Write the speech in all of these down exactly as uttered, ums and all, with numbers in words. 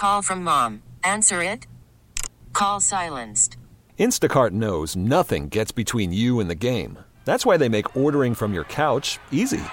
Call from mom. Answer it. Call silenced. Instacart knows nothing gets between you and the game. That's why they make ordering from your couch easy.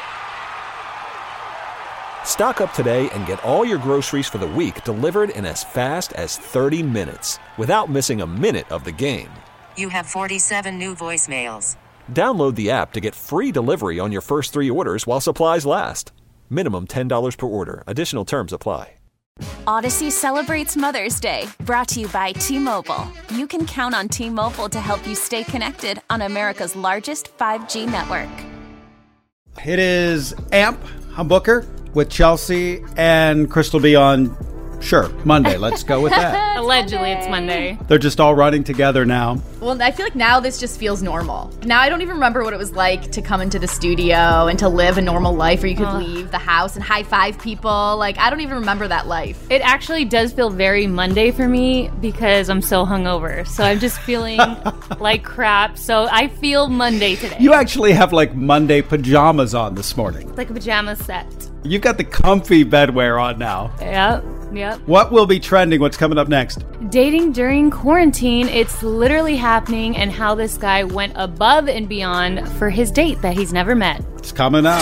Stock up today and get all your groceries for the week delivered in as fast as thirty minutes without missing a minute of the game. You have forty-seven new voicemails. Download the app to get free delivery on your first three orders while supplies last. Minimum ten dollars per order. Additional terms apply. Odyssey celebrates Mother's Day, brought to you by T-Mobile. You can count on T-Mobile to help you stay connected on America's largest five G network. It is A M P, I'm Booker, with Chelsea and Crystal B on, sure, Monday. Let's go with that. Allegedly, it's Monday. They're just all running together now. Well, I feel like now this just feels normal. Now I don't even remember what it was like to come into the studio and to live a normal life where you could Ugh. leave the house and high-five people. Like, I don't even remember that life. It actually does feel very Monday for me because I'm so hungover. So I'm just feeling like crap. So I feel Monday today. You actually have like Monday pajamas on this morning. Like a pajama set. You've got the comfy bedwear on now. Yep. Yep. What will be trending? What's coming up next? Dating during quarantine. It's literally happening, and how this guy went above and beyond for his date that he's never met. It's coming up.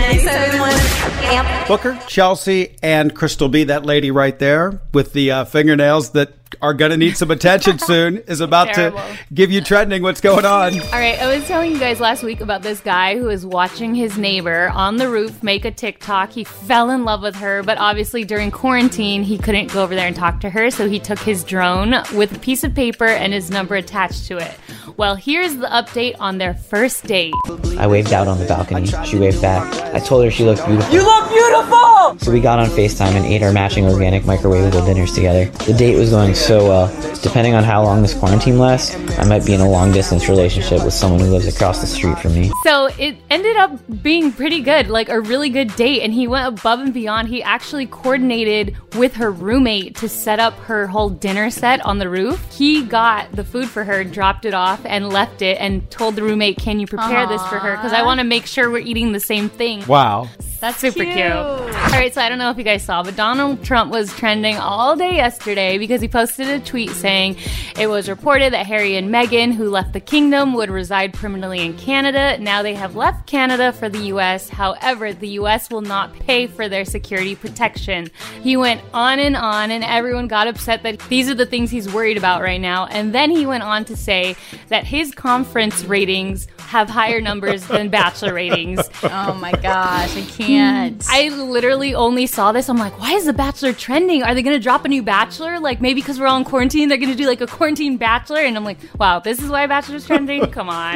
Booker, Chelsea, and Crystal B, that lady right there with the uh, fingernails that are going to need some attention soon, is about Terrible. to give you trending. What's going on? All right, I was telling you guys last week about this guy who was watching his neighbor on the roof make a TikTok. He fell in love with her, but obviously during quarantine, he couldn't go over there and talk to her, so he took his drone with a piece of paper and his number attached to it. Well, here's the update on their first date. I waved out on the balcony. She waved back. I told her she looked beautiful. You look beautiful! So we got on FaceTime and ate our matching organic microwavable dinners together. The date was going so well. Depending on how long this quarantine lasts, I might be in a long-distance relationship with someone who lives across the street from me. So it ended up being pretty good, like a really good date, and he went above and beyond. He actually coordinated with her roommate to set up her whole dinner set on the roof. He got the food for her, dropped it off, and left it, and told the roommate, can you prepare Aww. this for her? Because I want to make sure we're eating the same thing. Wow. That's super cute. cute. All right, so I don't know if you guys saw, but Donald Trump was trending all day yesterday because he posted a tweet saying it was reported that Harry and Meghan, who left the kingdom, would reside permanently in Canada. Now they have left Canada for the U S. However, the U S will not pay for their security protection. He went on and on, and everyone got upset that these are the things he's worried about right now. And then he went on to say that his conference ratings have higher numbers than Bachelor ratings. Oh my gosh, I can't. I literally only saw this. I'm like, why is The Bachelor trending? Are they going to drop a new Bachelor? Like, maybe because we're all in quarantine, they're going to do like a quarantine Bachelor? And I'm like, wow, this is why Bachelor's trending? Come on.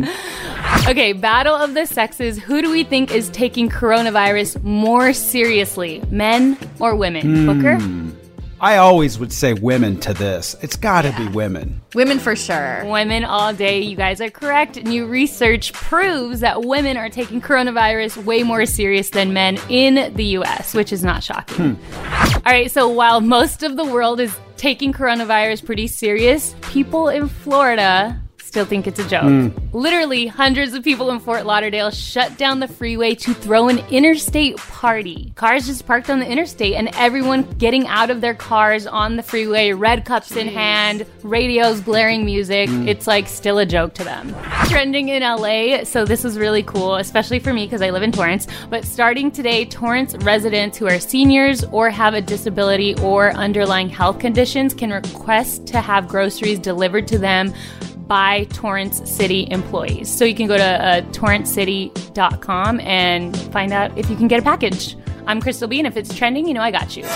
Okay, battle of the sexes. Who do we think is taking coronavirus more seriously, men or women? Mm. Booker? I always would say women to this. It's got to yeah. be women. Women for sure. Women all day. You guys are correct. New research proves that women are taking coronavirus way more serious than men in the U S, which is not shocking. Hmm. All right, so while most of the world is taking coronavirus pretty serious, people in Florida still think it's a joke. Mm. Literally, hundreds of people in Fort Lauderdale shut down the freeway to throw an interstate party. Cars just parked on the interstate, and everyone getting out of their cars on the freeway, red cups Jeez. in hand, radios blaring music. Mm. It's like still a joke to them. Trending in L A, so this is really cool, especially for me because I live in Torrance. But starting today, Torrance residents who are seniors or have a disability or underlying health conditions can request to have groceries delivered to them by Torrance City employees. So you can go to uh, torrance city dot com and find out if you can get a package. I'm Crystal B, and if it's trending, you know I got you.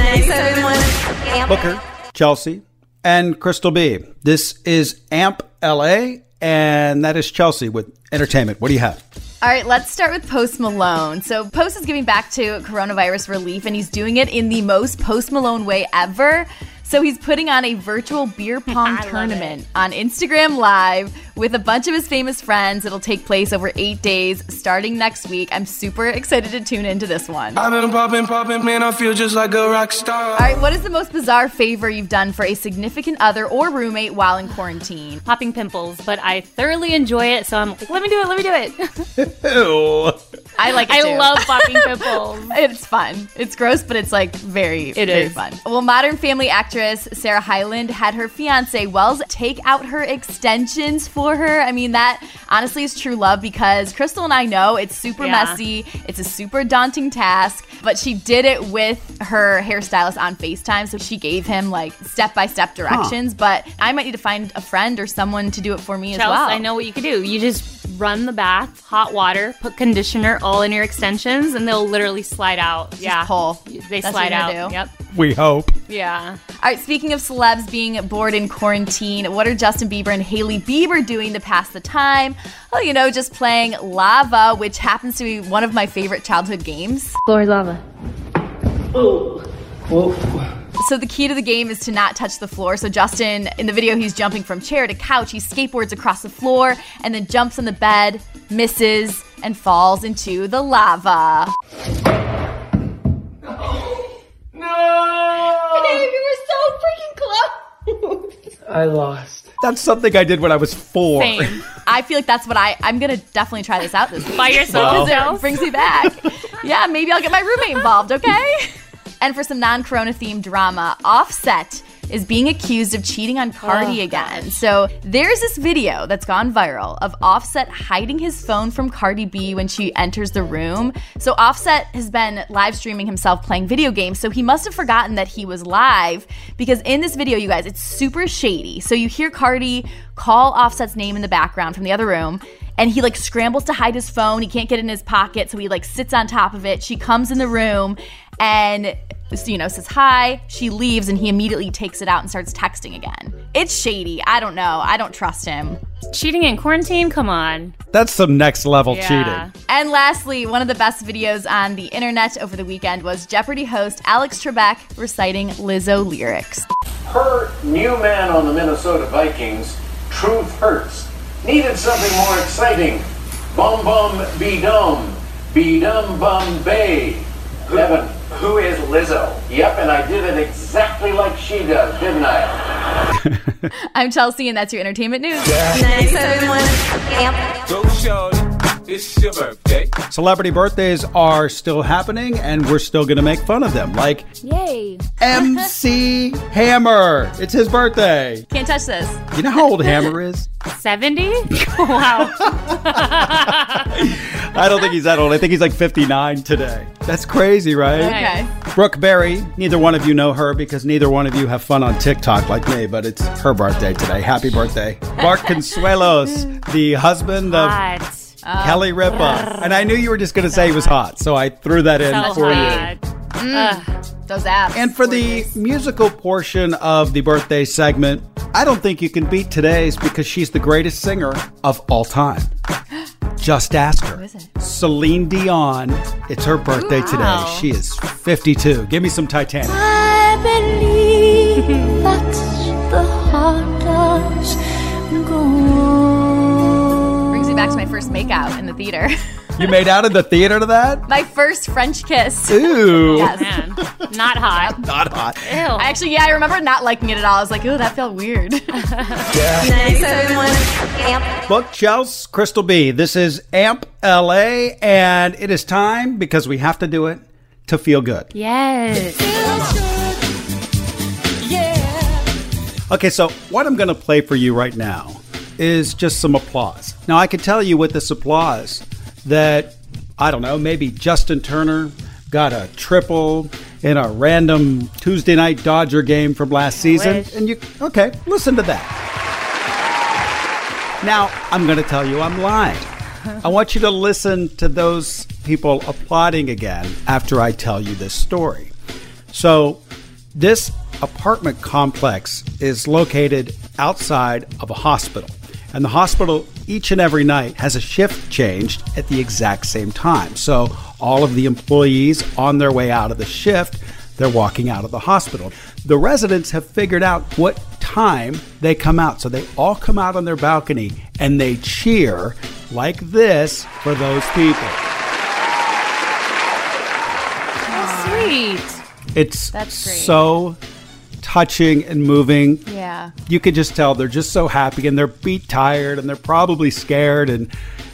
Yeah. Booker, Chelsea, and Crystal B. This is A M P L A, and that is Chelsea with entertainment. What do you have? All right, let's start with Post Malone. So Post is giving back to coronavirus relief, and he's doing it in the most Post Malone way ever. So he's putting on a virtual beer pong tournament on Instagram Live with a bunch of his famous friends. It'll take place over eight days starting next week. I'm super excited to tune into this one. I've been popping, popping, man, I feel just like a rock star. All right, what is the most bizarre favor you've done for a significant other or roommate while in quarantine? Popping pimples, but I thoroughly enjoy it, so I'm like, let me do it, let me do it. Ew. I like it I too. love popping pimples. It's fun. It's gross, but it's like very, it very is. fun. Well, Modern Family actress Sarah Hyland had her fiance Wells take out her extensions for her. I mean, that honestly is true love because Crystal and I know it's super Yeah. messy. It's a super daunting task, but she did it with her hairstylist on FaceTime. So she gave him like step-by-step directions, huh. but I might need to find a friend or someone to do it for me Chelsea, as well. I know what you could do. You just run the bath, hot water, put conditioner all in your extensions, and they'll literally slide out. Just yeah, pull. They That's slide what out. you're gonna do. Yep. We hope. Yeah. All right, speaking of celebs being bored in quarantine, what are Justin Bieber and Hailey Bieber doing to pass the time? Well, you know, just playing Lava, which happens to be one of my favorite childhood games. Floor is lava. Oh. Whoa. So the key to the game is to not touch the floor. So Justin, in the video, he's jumping from chair to couch. He skateboards across the floor and then jumps on the bed, misses, and falls into the lava. Dave, you were so freaking close. I lost. That's something I did when I was four. Same. I feel like that's what I, I'm going to definitely try this out this week. By yourself? Because it brings me back. Yeah, maybe I'll get my roommate involved, okay? And for some non-corona themed drama, Offset is being accused of cheating on Cardi oh, again. gosh. So there's this video that's gone viral of Offset hiding his phone from Cardi B when she enters the room. So Offset has been live streaming himself playing video games, so he must have forgotten that he was live, because in this video, you guys, it's super shady. So you hear Cardi call Offset's name in the background from the other room, and he like scrambles to hide his phone. He can't get it in his pocket, so he like sits on top of it. She comes in the room and, you know, says hi. She leaves, and he immediately takes it out and starts texting again. It's shady. I don't know. I don't trust him. Cheating in quarantine? Come on. That's some next level Yeah. cheating. And lastly, one of the best videos on the internet over the weekend was Jeopardy host Alex Trebek reciting Lizzo lyrics. Her new man on the Minnesota Vikings, Truth Hurts, needed something more exciting. Bum bum be dumb, be dumb bum bay. Evan. Who is Lizzo? Yep, and I did it exactly like she does, didn't I? I'm Chelsea, and that's your entertainment news. Nice, everyone. Amp. Go, Shorty. It's your birthday. Celebrity birthdays are still happening, and we're still going to make fun of them. Like Yay. M C Hammer. It's his birthday. Can't touch this. You know how old Hammer is? seventy? Wow. I don't think he's that old. I think he's like fifty-nine today. That's crazy, right? Okay. Brooke Berry, neither one of you know her because neither one of you have fun on TikTok like me, but it's her birthday today. Happy birthday. Mark Consuelos, the husband of Hot. Kelly Ripa. And I knew you were just going to say he was hot, so I threw that in So for you. hot. Mm, those abs. And for the musical portion of the birthday segment, I don't think you can beat today's because she's the greatest singer of all time. Just ask her. Who is it? Celine Dion. It's her birthday Wow. today. She is fifty-two. Give me some Titanic. I believe that the heart does go on. Brings me back to my first makeout in the theater. You made out in the theater to that? My first French kiss. Ooh. Yes. Man. Not hot. Not hot. Ew. I actually, yeah, I remember not liking it at all. I was like, ooh, that felt weird. Nice, everyone. Amp. Book Chelsea, Crystal B. This is Amp L A, and it is time, because we have to do it, to feel good. Yes. Okay, so what I'm going to play for you right now is just some applause. Now, I can tell you with this applause that, I don't know, maybe Justin Turner got a triple in a random Tuesday night Dodger game from last season. wish. And you, okay, listen to that. Now, I'm going to tell you I'm lying. I want you to listen to those people applauding again after I tell you this story. So, this apartment complex is located outside of a hospital. And the hospital, each and every night, has a shift changed at the exact same time. So all of the employees on their way out of the shift, they're walking out of the hospital. The residents have figured out what time they come out. So they all come out on their balcony and they cheer like this for those people. Oh, sweet. It's That's great. so touching and moving. Yeah. You could just tell they're just so happy, and they're beat tired, and they're probably scared, and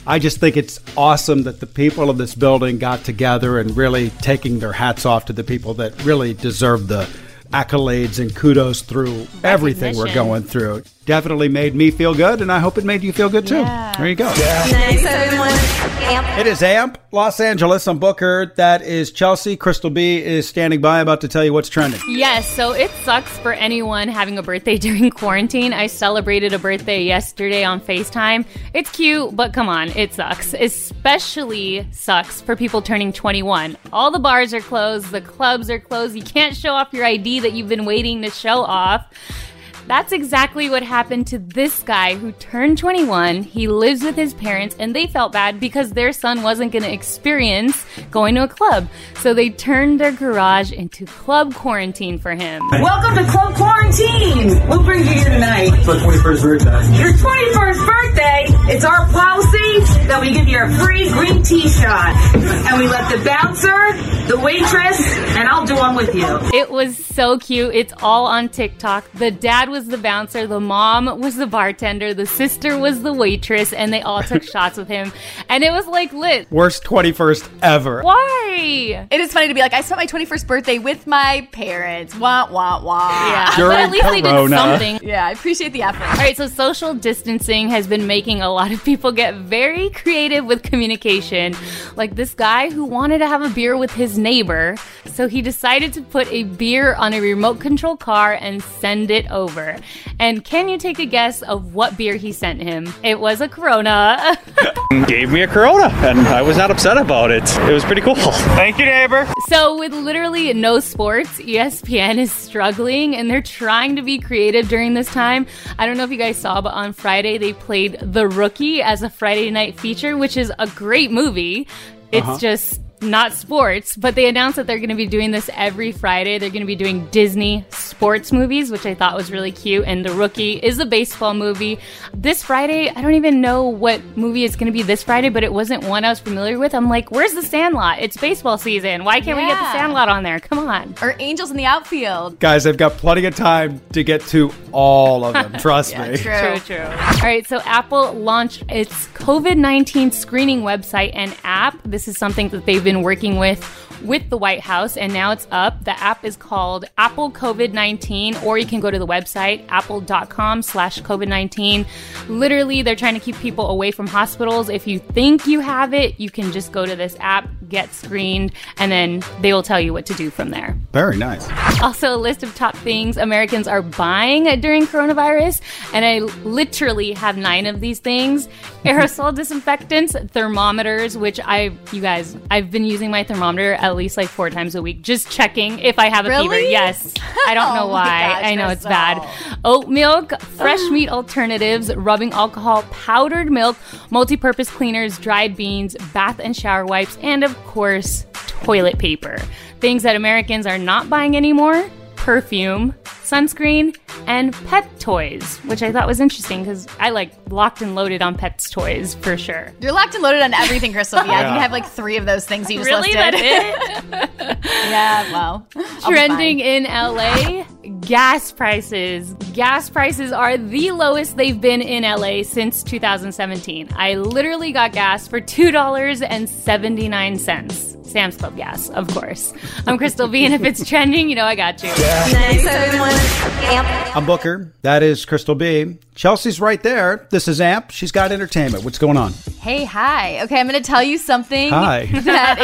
I just think it's awesome that the people of this building got together and really taking their hats off to the people that really deserve the accolades and kudos through everything we're going through. Definitely made me feel good, and I hope it made you feel good too. Yeah. There you go. Thanks, everyone. Amp. It is Amp, Los Angeles. I'm Booker. That is Chelsea. Crystal B is standing by, about to tell you what's trending. Yes, so it sucks for anyone having a birthday during quarantine. I celebrated a birthday yesterday on FaceTime. It's cute, but come on, it sucks. Especially sucks for people turning twenty-one. All the bars are closed, the clubs are closed. You can't show off your I D that you've been waiting to show off. That's exactly what happened to this guy who turned twenty-one. He lives with his parents, and they felt bad because their son wasn't going to experience going to a club. So they turned their garage into club quarantine for him. Welcome to Club Quarantine. What brings you here tonight? It's my twenty-first birthday. Your twenty-first birthday. It's our policy that we give you a free green tea shot. And we let the bouncer, the waitress, and I'll do one with you. It was so cute. It's all on TikTok. The dad was the bouncer, the mom was the bartender, the sister was the waitress, and they all took shots with him. And it was like lit. Worst twenty-first ever. Why? It is funny to be like, I spent my twenty-first birthday with my parents. Wah, wah, wah. Yeah, During but at least they did Corona. something. Yeah, I appreciate the effort. All right, so social distancing has been making a lot of people get very creative with communication. Like this guy who wanted to have a beer with his neighbor, so he decided to put a beer on a remote control car and send it over. And can you take a guess of what beer he sent him? It was a Corona. Gave me a Corona, and I was not upset about it. It was pretty cool. Thank you, neighbor. So with literally no sports, E S P N is struggling, and they're trying to be creative during this time. I don't know if you guys saw, but on Friday they played The Rookie as a Friday night feature, which is a great movie. It's Uh-huh. just not sports, but they announced that they're going to be doing this every Friday. They're going to be doing Disney sports movies, which I thought was really cute. And The Rookie is a baseball movie. This Friday, I don't even know what movie is going to be this Friday, but it wasn't one I was familiar with. I'm like, where's The Sandlot? It's baseball season. Why can't we get The Yeah. Sandlot on there? Come on. Or Angels in the Outfield. Guys, I've got plenty of time to get to all of them. Trust Yeah, me. true. True, true. All right, so Apple launched its COVID nineteen screening website and app. This is something that they've been working with with the White House, and now it's up. The app is called Apple COVID nineteen, or you can go to the website, apple.com slash COVID nineteen. Literally, they're trying to keep people away from hospitals. If you think you have it, you can just go to this app, get screened, and then they will tell you what to do from there. Very nice. Also, a list of top things Americans are buying during coronavirus, and I literally have nine of these things. Aerosol disinfectants, thermometers, which I, you guys, I've been using my thermometer at least like four times a week, just checking if I have a Really? fever. Yes. I don't know Oh my why. gosh, I know it's Crystal. bad. Oat milk, fresh meat alternatives, rubbing alcohol, powdered milk, multi-purpose cleaners, dried beans, bath and shower wipes, and of course, toilet paper. Things that Americans are not buying anymore: perfume, sunscreen, and pet toys, which I thought was interesting because I like locked and loaded on pets toys for sure. You're locked and loaded on everything, Crystal. Yeah, Yeah. you have like three of those things you just Really? listed. That's it? Yeah, well. I'll be Trending fine. in L A, gas prices. Gas prices are the lowest they've been in L A since two thousand seventeen. I literally got gas for two dollars and seventy-nine cents. Sam's Club gas, of course. I'm Crystal B, and if it's trending, you know I got you. Thanks, everyone. Amp. I'm Booker. That is Crystal B. Chelsea's right there. This is Amp. She's got entertainment. What's going on? Hey, hi. Okay, I'm going to tell you something Hi. that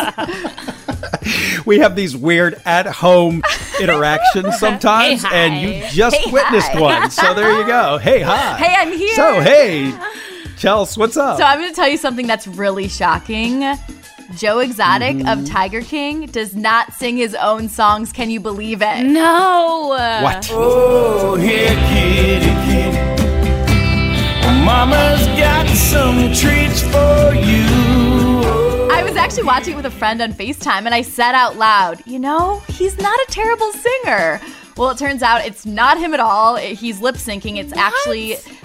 is We have these weird at-home interactions sometimes, Hey, hi. and you just Hey, witnessed hi. one. So there you go. Hey, hi. Hey, I'm here. So, hey, Chels, what's up? So I'm going to tell you something that's really shocking. Joe Exotic Mm-hmm. of Tiger King does not sing his own songs. Can you believe it? No. What? Oh, here, kitty, kitty. Mama's got some treats for you. I was actually watching it with a friend on FaceTime, and I said out loud, you know, he's not a terrible singer. Well, it turns out it's not him at all. He's lip syncing. It's actually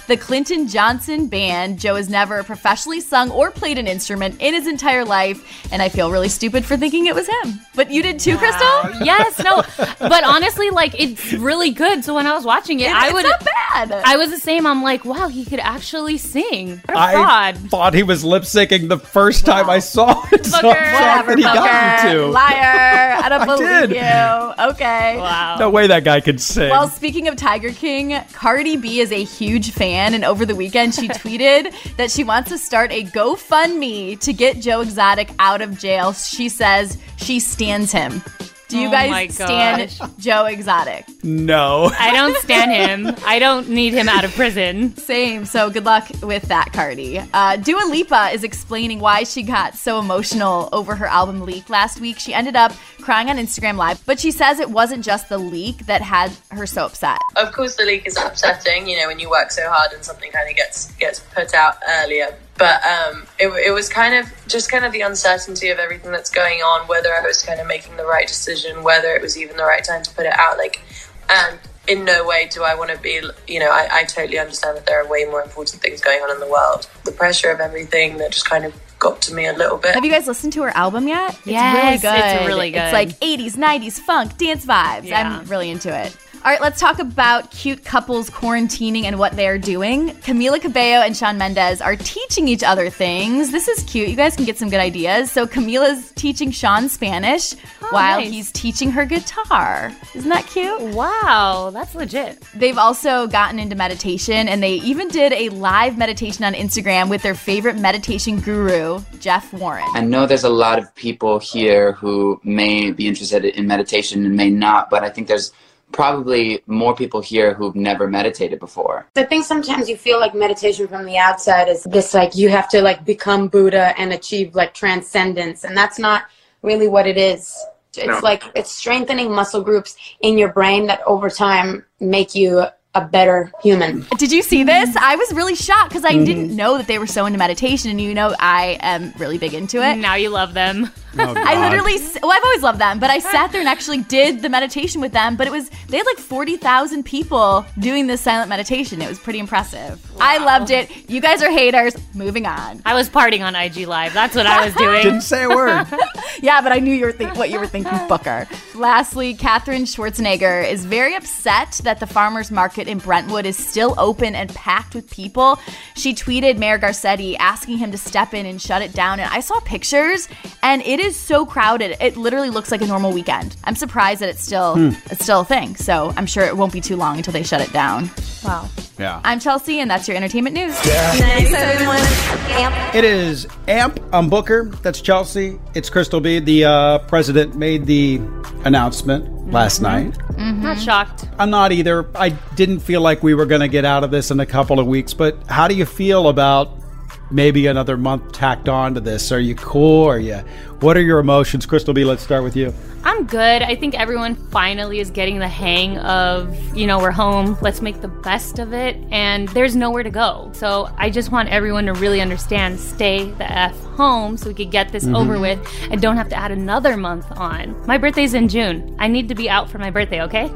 the Clinton Johnson Band. Joe has never professionally sung or played an instrument in his entire life, and I feel really stupid for thinking it was him. But you did too, wow. Crystal? Yes, no. But honestly, like, it's really good. So when I was watching it, it I would. It's not bad. I was the same. I'm like, wow, he could actually sing. What a I fraud. thought he was lip syncing the first time wow. I saw it. So Whatever, he got you to. Liar. I don't I believe did. you. Okay. Wow. No way that guy could sing. Well, speaking of Tiger King, Cardi B is a huge fan, and over the weekend she tweeted that she wants to start a GoFundMe to get Joe Exotic out of jail. She says she stands him. Do you oh guys stand Joe Exotic? No. I don't stand him. I don't need him out of prison. Same. So good luck with that, Cardi. Uh, Dua Lipa is explaining why she got so emotional over her album leak last week. She ended up crying on Instagram Live, but she says it wasn't just the leak that had her so upset. Of course, the leak is upsetting, you know, when you work so hard and something kind of gets gets put out earlier. But um, it, it was kind of just kind of the uncertainty of everything that's going on, whether I was kind of making the right decision, whether it was even the right time to put it out. Like, and in no way do I want to be, you know, I, I totally understand that there are way more important things going on in the world. The pressure of everything that just kind of got to me a little bit. Have you guys listened to her album yet? It's yes, really good. It's really good. It's like eighties, nineties funk, dance vibes. Yeah. I'm really into it. All right, let's talk about cute couples quarantining and what they're doing. Camila Cabello and Shawn Mendes are teaching each other things. This is cute. You guys can get some good ideas. So Camila's teaching Shawn Spanish oh, while nice. he's teaching her guitar. Isn't that cute? Wow, that's legit. They've also gotten into meditation, and they even did a live meditation on Instagram with their favorite meditation guru, Jeff Warren. I know there's a lot of people here who may be interested in meditation and may not, but I think there's probably more people here who've never meditated before. I think sometimes you feel like meditation from the outside is this, like, you have to like become Buddha and achieve like transcendence, and that's not really what it is. It's no. like it's strengthening muscle groups in your brain that over time make you a better human. Did you see this? I was really shocked because I mm-hmm. didn't know that they were so into meditation, and you know I am really big into it. Now you love them. Oh, I literally, well, I've always loved them, but I sat there and actually did the meditation with them, but it was, they had like forty thousand people doing this silent meditation. It was pretty impressive. Wow. I loved it. You guys are haters. Moving on. I was partying on I G Live. That's what I was doing. Didn't say a word. Yeah, but I knew you were think- what you were thinking, Booker. Lastly, Katherine Schwarzenegger is very upset that the farmer's market in Brentwood is still open and packed with people. She tweeted Mayor Garcetti asking him to step in and shut it down, and I saw pictures, and it is so crowded. It literally looks like a normal weekend. I'm surprised that it's still hmm. it's still a thing, so I'm sure it won't be too long until they shut it down. Wow. Yeah. I'm Chelsea, and that's your entertainment news. Yeah. Nice, everyone. It is A M P. I'm Booker. That's Chelsea. It's Crystal B. The uh, president made the announcement mm-hmm. last night. Mm-hmm. Not shocked. I'm not either. I didn't feel like we were going to get out of this in a couple of weeks, but how do you feel about maybe another month tacked on to this? Are you cool? Are you? What are your emotions? Crystal B, let's start with you. I'm good. I think everyone finally is getting the hang of, you know, we're home. Let's make the best of it. And there's nowhere to go. So I just want everyone to really understand, stay the F home so we could get this mm-hmm. over with and don't have to add another month on. My birthday's in June. I need to be out for my birthday, okay?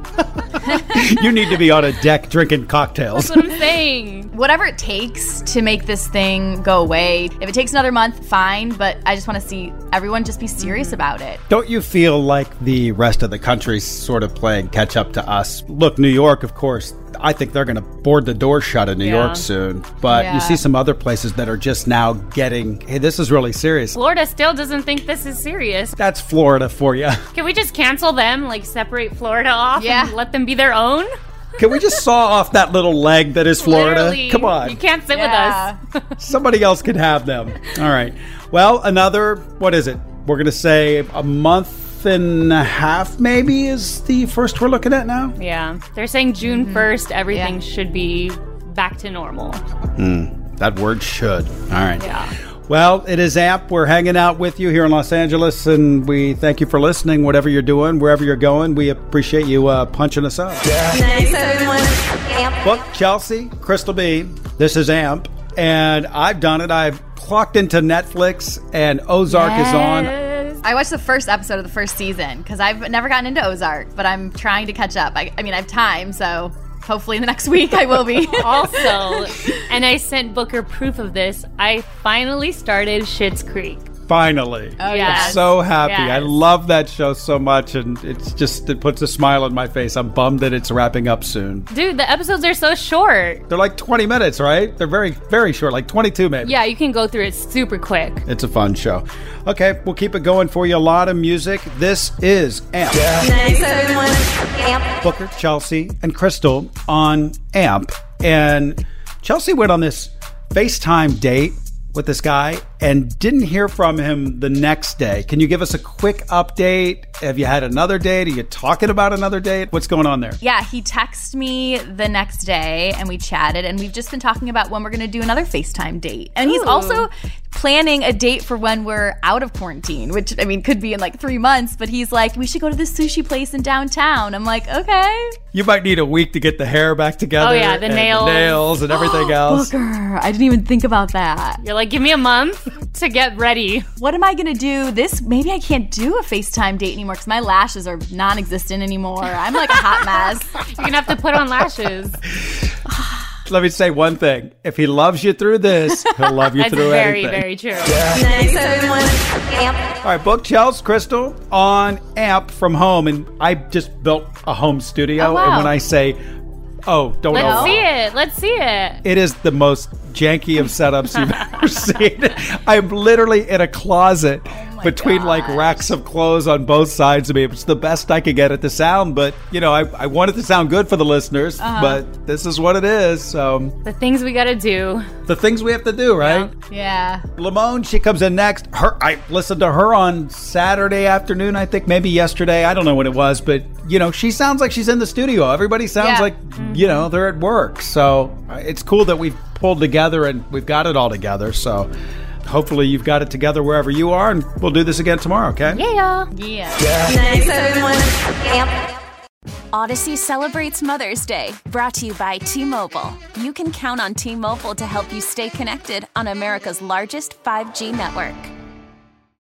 You need to be on a deck drinking cocktails. That's what I'm saying. Whatever it takes to make this thing go away. If it takes another month, fine. But I just want to see everyone just be serious mm-hmm. about it. Don't you feel like the rest of the country's sort of playing catch up to us? Look, New York, of course, I think they're going to board the door shut in New yeah. York soon. But yeah. you see some other places that are just now getting, hey, this is really serious. Florida still doesn't think this is serious. That's Florida for you. Can we just cancel them, like separate Florida off yeah. and let them be their own? Can we just saw off that little leg that is Florida? Literally, come on. You can't sit yeah. with us. Somebody else can have them. All right. Well, another, what is it? We're going to say a month and a half maybe is the first we're looking at now? Yeah. They're saying June mm-hmm. first, everything yeah. should be back to normal. Mm, that word should. All right. Yeah. Well, it is A M P. We're hanging out with you here in Los Angeles, and we thank you for listening, whatever you're doing, wherever you're going. We appreciate you uh, punching us up. Yeah. Nice, everyone. Book, Chelsea, Crystal B. This is A M P, and I've done it. I've clocked into Netflix, and Ozark yes. is on. I watched the first episode of the first season because I've never gotten into Ozark, but I'm trying to catch up. I, I mean, I have time, so hopefully in the next week I will be. Also, and I sent Booker proof of this, I finally started Schitt's Creek. Finally. Oh, yes. I'm so happy. Yes. I love that show so much, and it's just, it puts a smile on my face. I'm bummed that it's wrapping up soon. Dude, the episodes are so short. They're like twenty minutes, right? They're very, very short, like twenty-two maybe. Yeah, you can go through it super quick. It's a fun show. Okay, we'll keep it going for you. A lot of music. This is AMP. ninety-seven point one AMP. Booker, Chelsea, and Crystal on AMP. And Chelsea went on this FaceTime date with this guy and didn't hear from him the next day. Can you give us a quick update? Have you had another date? Are you talking about another date? What's going on there? Yeah, he texted me the next day and we chatted, and we've just been talking about when we're going to do another FaceTime date. And he's Ooh. also planning a date for when we're out of quarantine, which, I mean, could be in like three months, but he's like, we should go to this sushi place in downtown. I'm like, okay. You might need a week to get the hair back together. Oh, yeah, the and nails. The nails and everything else. Booker, I didn't even think about that. You're like, give me a month to get ready. What am I going to do? This, maybe I can't do a FaceTime date anymore because my lashes are non-existent anymore. I'm like a hot mess. You're going to have to put on lashes. Let me say one thing. If he loves you through this, he'll love you That's through very, anything. very true. ninety-seven point one AMP. All right, book Chelsea Crystal on AMP from home. And I just built a home studio. Oh, wow. And when I say, oh, don't Let's know. see it. Let's see it. It is the most janky of setups you've ever seen. I'm literally in a closet between gosh. like racks of clothes on both sides of me. It's the best I could get it to sound, but you know, I, I want it to sound good for the listeners, Uh-huh. but this is what it is. So The things we got to do. the things we have to do, right? Yeah. Lamone, she comes in next. Her, I listened to her on Saturday afternoon, I think, maybe yesterday. I don't know when it was, but you know, she sounds like she's in the studio. Everybody sounds Yeah. like, you know, they're at work. So uh, it's cool that we've pulled together and we've got it all together. So hopefully you've got it together wherever you are, and we'll do this again tomorrow, okay? Yeah. Yeah. ninety-seven point one AMP. Odyssey celebrates Mother's Day, brought to you by T-Mobile. You can count on T-Mobile to help you stay connected on America's largest five G network.